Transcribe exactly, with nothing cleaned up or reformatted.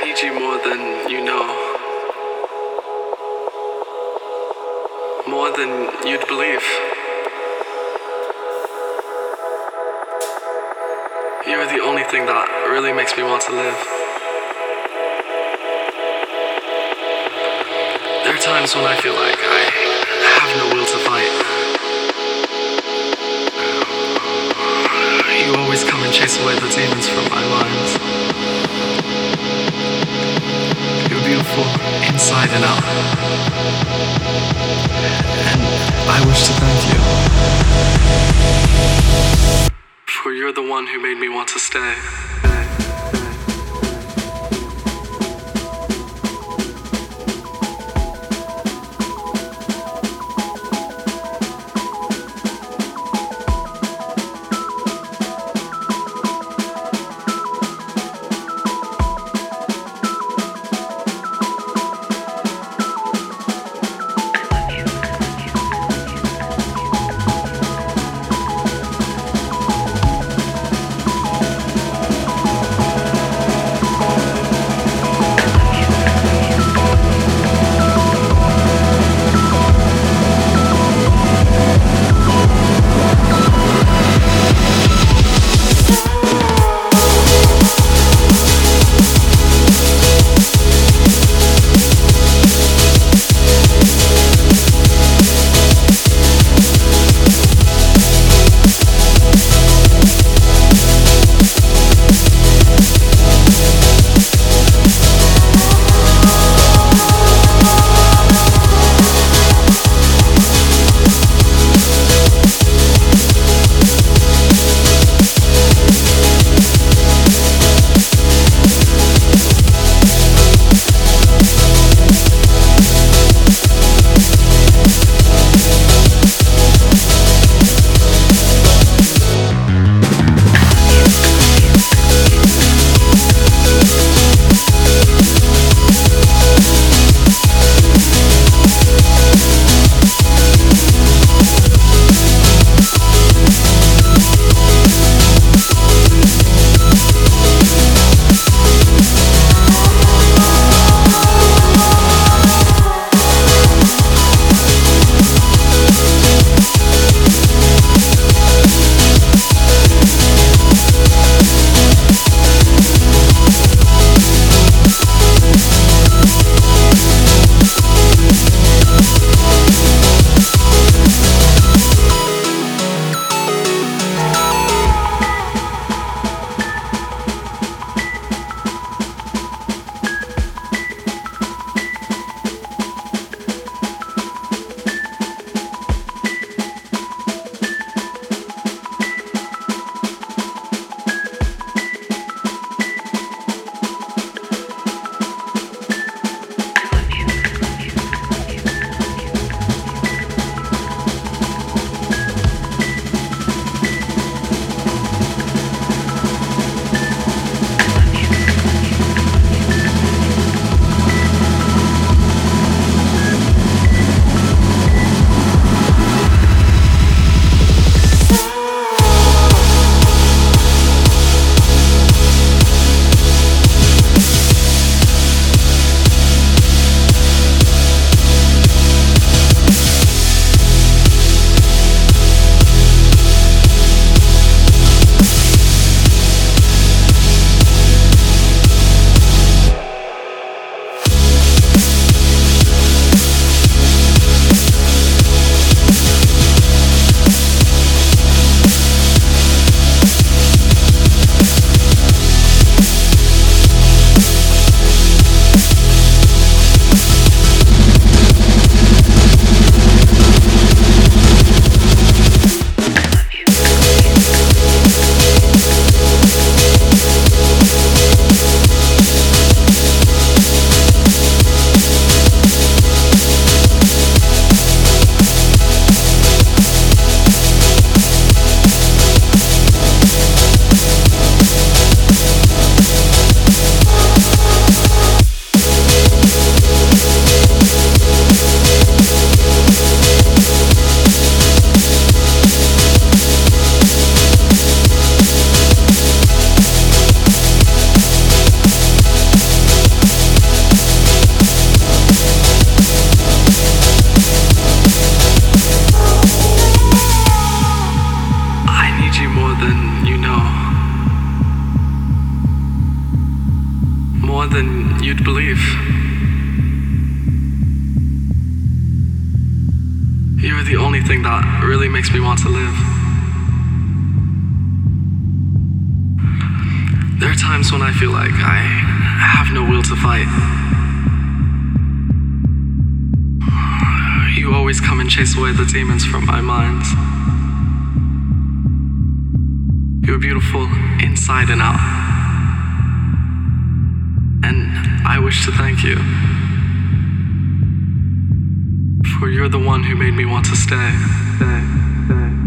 need you more than you know. More than you'd believe. You're the only thing that really makes me want to live. There are times when I feel like I have no will to fight. You always come and chase away the demons from my mind. You're beautiful inside and out. And I wish to thank you. For you're the one who made me want to stay. more than you'd believe. You're the only thing that really makes me want to live. There are times when I feel like I have no will to fight. You always come and chase away the demons from my mind. You're beautiful inside and out. And I wish to thank you. For you're the one who made me want to stay. Stay, stay.